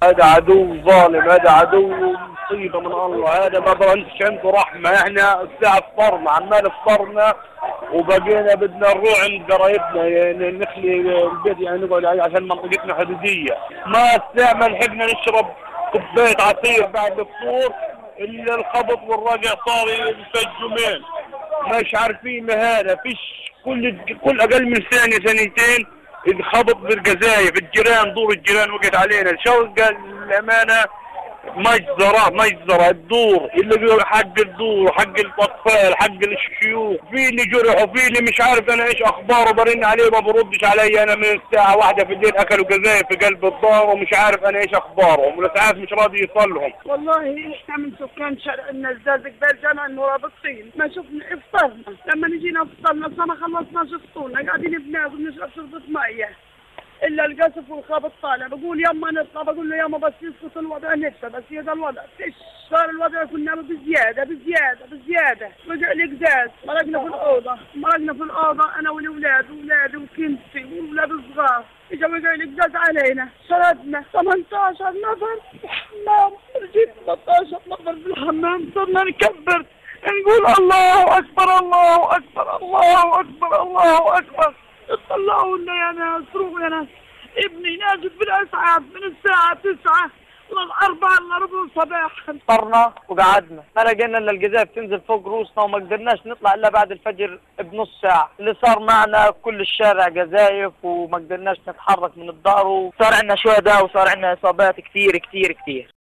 هذا عدو ظالم، هذا عدو مصيبة من الله، هذا ما بنش عنده رحمة. احنا الساعة فطرنا، عمال فطرنا وبقينا بدنا نروح عند قرايبنا يعني نخلي البيت يعني نقعد عليه عشان منطقتنا حدودية. ما الساعة ما لحقنا نشرب كوباية عصير بعد الفطور الا الخبط والرجع صار يسجمين. مش عارفين هذا فيش كل اقل من سنة سنتين خبط بالقذايف، الجيران دور الجيران وقت علينا الشوق الامانه. مجزره الدور اللي بيقول حق الدور، حق الاطفال، حق الشيوخ، في اللي جرحوا، في اللي مش عارف انا ايش اخباره، برن عليه ما بردش علي. انا من الساعه 1 في الليل اكلوا قذايف في قلب الدار ومش عارف انا ايش اخبارهم، والاسعاف مش راضي يوصلهم. والله احنا من سكان شارع النزاز قبال جامع المرابطين ما شفنا افطرنا، لما نجينا افطرنا ما خلصنا شفطونا قاعدين بناكل نشرب شربة ميه الا القصف والخابط طالع. بقول يما نطلع، بقول له يما بس يسقط الوضع نفسه، بس هذا الوضع فيش صار الوضع كنا بزياده رجع لي قزاز. مرقنا في الاوضه انا والاولاد واولادي وكنتي واولاد الصغار، اجا وقع لي قزاز علينا. شردنا 18 نفر في الحمام، رجيت 13 نفر في الحمام، صرنا نكبر نقول الله اكبر الله اكبر الله اكبر الله اكبر. طلعوا لنا يا ناس، روحوا يا ناس. ابني نازل بالاسعاف من الساعة 9 لل4 الا ربع الصباح. فطرنا وقعدنا، ما لقينا الا القذايف تنزل فوق روسنا وما قدرناش نطلع الا بعد الفجر بنص ساعة. اللي صار معنا كل الشارع قذايف وما قدرناش نتحرك من الدار، وصار عندنا شهداء وصار عندنا اصابات كثير.